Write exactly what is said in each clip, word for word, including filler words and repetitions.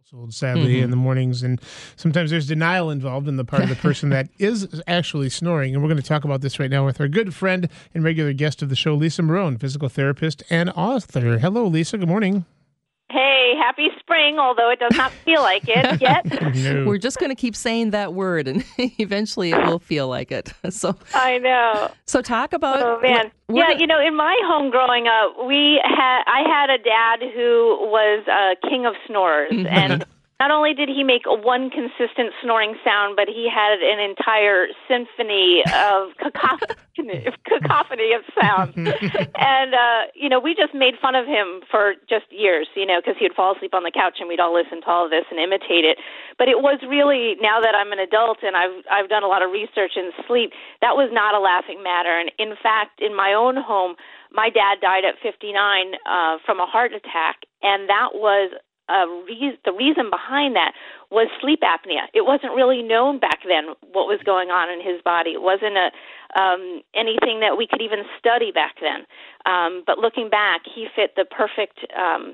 household, sadly, Mm-hmm. in the mornings, and sometimes there's denial involved in the part of the person that is actually snoring. And we're going to talk about this right now with our good friend and regular guest of the show, Lisa Marone, physical therapist and author. Hello, Lisa. Good morning. Hey, happy spring, although it does not feel like it yet. No. We're just going to keep saying that word, and eventually it will feel like it. So, I know. so talk about. Oh man, we're yeah. gonna- You know, in my home growing up, we had I had a dad who was a king of snorers, and not only did he make one consistent snoring sound, but he had an entire symphony of cacophony, cacophony of sounds. And, uh, you know, we just made fun of him for just years, you know, because he would fall asleep on the couch and we'd all listen to all of this and imitate it. But it was really, now that I'm an adult and I've, I've done a lot of research in sleep, that was not a laughing matter. And in fact, in my own home, my dad died at fifty-nine uh, from a heart attack, and that was Uh, re- the reason behind that was sleep apnea. It wasn't really known back then what was going on in his body. It wasn't a, um, anything that we could even study back then. Um, but looking back, he fit the perfect, um,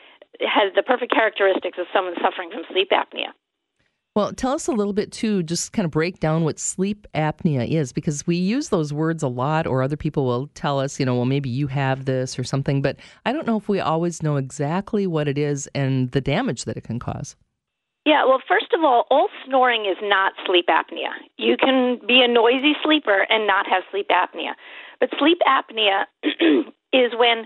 has the perfect characteristics of someone suffering from sleep apnea. Well, tell us a little bit, too, just kind of break down what sleep apnea is, because we use those words a lot, or other people will tell us, you know, well, maybe you have this or something, but I don't know if we always know exactly what it is and the damage that it can cause. Yeah, well, first of all, all snoring is not sleep apnea. You can be a noisy sleeper and not have sleep apnea. But sleep apnea is when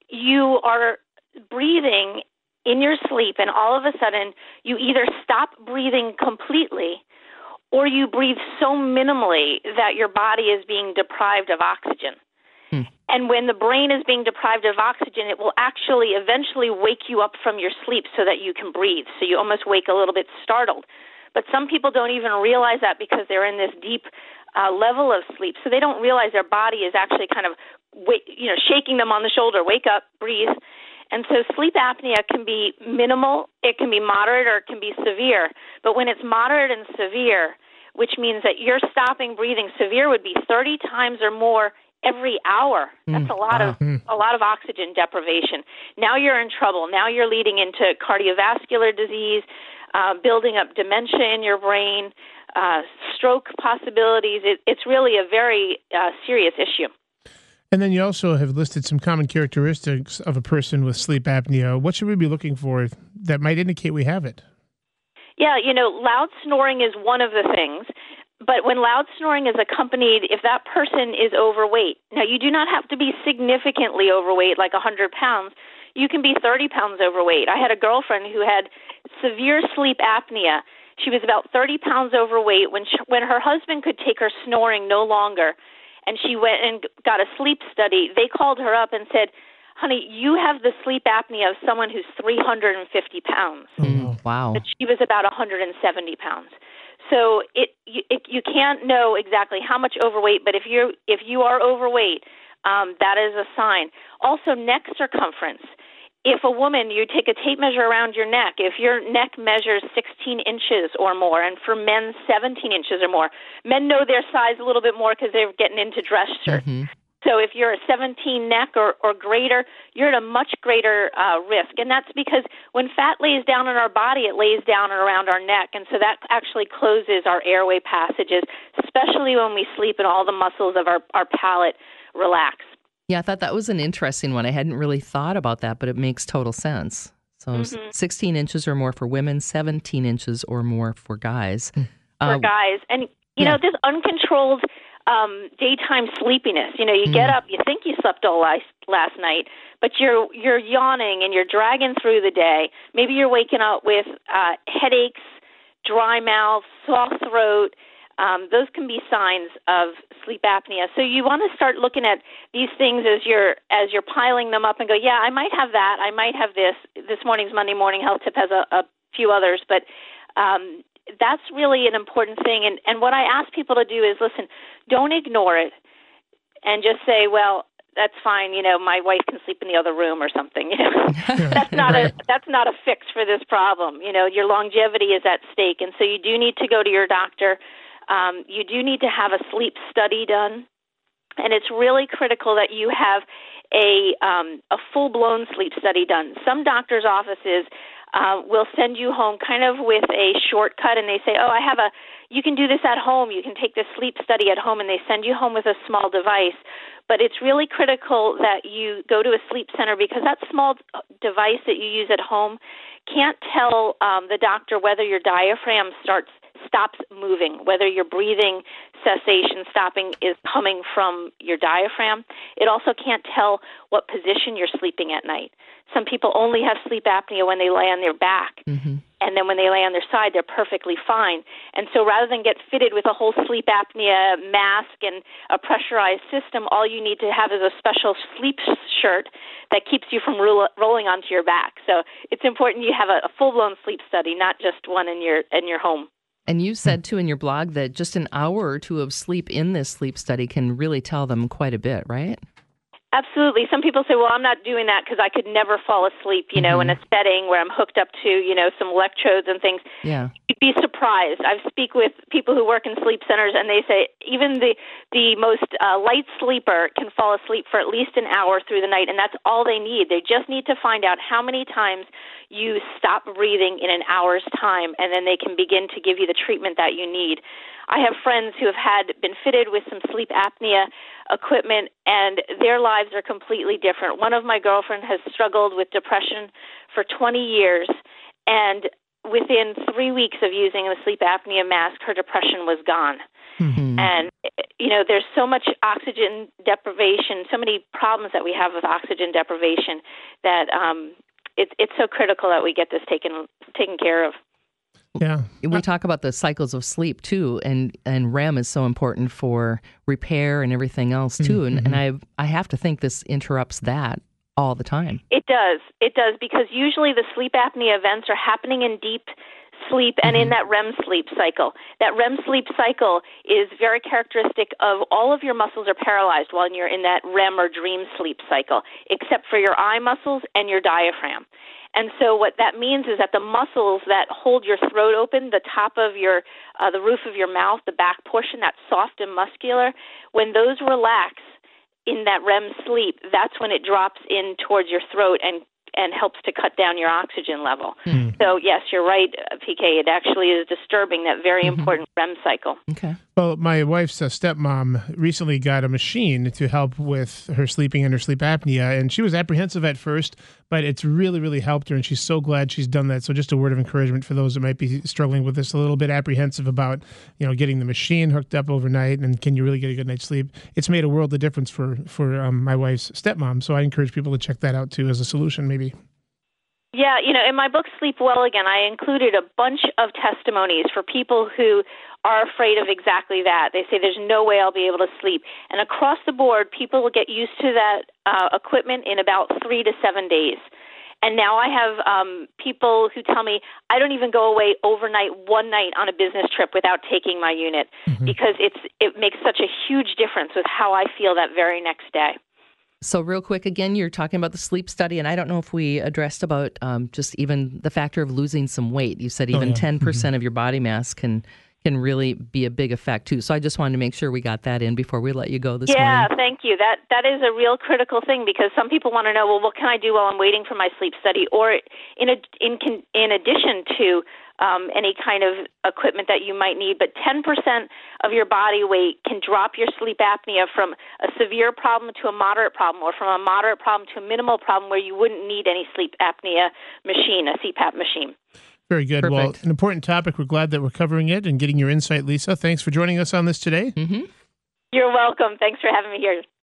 you are breathing in your sleep, and all of a sudden you either stop breathing completely or you breathe so minimally that your body is being deprived of oxygen. Hmm. And when the brain is being deprived of oxygen, it will actually eventually wake you up from your sleep so that you can breathe. So you almost wake a little bit startled. But some people don't even realize that because they're in this deep uh, level of sleep. So they don't realize their body is actually kind of, wait, you know, shaking them on the shoulder, wake up, breathe. And so sleep apnea can be minimal, it can be moderate, or it can be severe. But when it's moderate and severe, which means that you're stopping breathing, severe would be thirty times or more every hour. That's a lot wow. of a lot of oxygen deprivation. Now you're in trouble. Now you're leading into cardiovascular disease, uh, building up dementia in your brain, uh, stroke possibilities. It, it's really a very uh, serious issue. And then you also have listed some common characteristics of a person with sleep apnea. What should we be looking for that might indicate we have it? Yeah, you know, loud snoring is one of the things. But when loud snoring is accompanied, if that person is overweight, now you do not have to be significantly overweight, like one hundred pounds. You can be thirty pounds overweight. I had a girlfriend who had severe sleep apnea. She was about thirty pounds overweight. When she, when her husband could take her snoring no longer, and she went and got a sleep study, they called her up and said, honey, you have the sleep apnea of someone who's three hundred fifty pounds. Mm, wow. But she was about one hundred seventy pounds. So it you, it you can't know exactly how much overweight, but if you if you are overweight, um, that is a sign. Also, neck circumference. If a woman, you take a tape measure around your neck, if your neck measures sixteen inches or more, and for men, seventeen inches or more, men know their size a little bit more because they're getting into dress shirts. Mm-hmm. So if you're a seventeen neck or, or greater, you're at a much greater uh, risk. And that's because when fat lays down in our body, it lays down around our neck. And so that actually closes our airway passages, especially when we sleep and all the muscles of our, our palate relax. Yeah, I thought that was an interesting one. I hadn't really thought about that, but it makes total sense. So mm-hmm. sixteen inches or more for women, seventeen inches or more for guys. For uh, guys. And, you yeah. know, this uncontrolled um, daytime sleepiness, you know, you mm. get up, you think you slept all last, last night, but you're you're yawning and you're dragging through the day. Maybe you're waking up with uh, headaches, dry mouth, sore throat. Um, those can be signs of sleep apnea. So you want to start looking at these things as you're as you're piling them up and go, yeah, I might have that. I might have this. This morning's Monday Morning Health Tip has a, a few others, but um, that's really an important thing. And, and what I ask people to do is, listen, don't ignore it and just say, well, that's fine. You know, my wife can sleep in the other room or something. You know, that's not right. a that's not a fix for this problem. You know, your longevity is at stake, and so you do need to go to your doctor. Um, you do need to have a sleep study done, and it's really critical that you have a um, a full-blown sleep study done. Some doctors' offices uh, will send you home kind of with a shortcut, and they say, oh, I have a, you can do this at home. You can take this sleep study at home, and they send you home with a small device. But it's really critical that you go to a sleep center, because that small device that you use at home can't tell um, the doctor whether your diaphragm starts stops moving, whether your breathing cessation stopping is coming from your diaphragm. It also can't tell what position you're sleeping at night. Some people only have sleep apnea when they lay on their back. Mm-hmm. And then when they lay on their side, they're perfectly fine. And so rather than get fitted with a whole sleep apnea mask and a pressurized system, all you need to have is a special sleep shirt that keeps you from ro- rolling onto your back. So it's important you have a, a full-blown sleep study, not just one in your in your home. And you said, too, in your blog that just an hour or two of sleep in this sleep study can really tell them quite a bit, right? Absolutely. Some people say, well, I'm not doing that because I could never fall asleep, you know, mm-hmm. in a setting where I'm hooked up to, you know, some electrodes and things. Yeah. You'd be surprised. I speak with people who work in sleep centers, and they say even the, the most uh, light sleeper can fall asleep for at least an hour through the night, and that's all they need. They just need to find out how many times you stop breathing in an hour's time, and then they can begin to give you the treatment that you need. I have friends who have had been fitted with some sleep apnea equipment, and their lives are completely different. One of my girlfriends has struggled with depression for twenty years, and within three weeks of using the sleep apnea mask, her depression was gone. Mm-hmm. And, you know, there's so much oxygen deprivation, so many problems that we have with oxygen deprivation that um, it's it's so critical that we get this taken taken care of. Yeah. We talk about the cycles of sleep, too, and, and R E M is so important for repair and everything else, too. Mm-hmm. And, and I I have to think this interrupts that all the time. It does. It does, because usually the sleep apnea events are happening in deep sleep and mm-hmm. in that R E M sleep cycle. That R E M sleep cycle is very characteristic of all of your muscles are paralyzed while you're in that R E M or dream sleep cycle, except for your eye muscles and your diaphragm. And so what that means is that the muscles that hold your throat open, the top of your, uh, the roof of your mouth, the back portion, that's soft and muscular, when those relax in that R E M sleep, that's when it drops in towards your throat and and helps to cut down your oxygen level. Mm. So, yes, you're right, P K. It actually is disturbing that very mm-hmm. important R E M cycle. Okay. Well, my wife's uh, stepmom recently got a machine to help with her sleeping and her sleep apnea, and she was apprehensive at first, but it's really, really helped her, and she's so glad she's done that. So just a word of encouragement for those that might be struggling with this, a little bit apprehensive about, you know, getting the machine hooked up overnight, and can you really get a good night's sleep? It's made a world of difference for, for um, my wife's stepmom, so I encourage people to check that out, too, as a solution, maybe. Yeah, you know, in my book, Sleep Well Again, I included a bunch of testimonies for people who are afraid of exactly that. They say, there's no way I'll be able to sleep. And across the board, people will get used to that uh, equipment in about three to seven days. And now I have um, people who tell me, I don't even go away overnight, one night on a business trip without taking my unit, mm-hmm. because it's it makes such a huge difference with how I feel that very next day. So real quick, again, you're talking about the sleep study, and I don't know if we addressed about um, just even the factor of losing some weight. You said even oh, yeah. ten percent mm-hmm. of your body mass can can really be a big effect, too. So I just wanted to make sure we got that in before we let you go this yeah, morning. Yeah, thank you. That That is a real critical thing, because some people want to know, well, what can I do while I'm waiting for my sleep study? Or in a, in in addition to um, any kind of equipment that you might need, but ten percent of your body weight can drop your sleep apnea from a severe problem to a moderate problem, or from a moderate problem to a minimal problem where you wouldn't need any sleep apnea machine, a C PAP machine. Very good. Perfect. Well, an important topic. We're glad that we're covering it and getting your insight, Lisa. Thanks for joining us on this today. Mm-hmm. You're welcome. Thanks for having me here.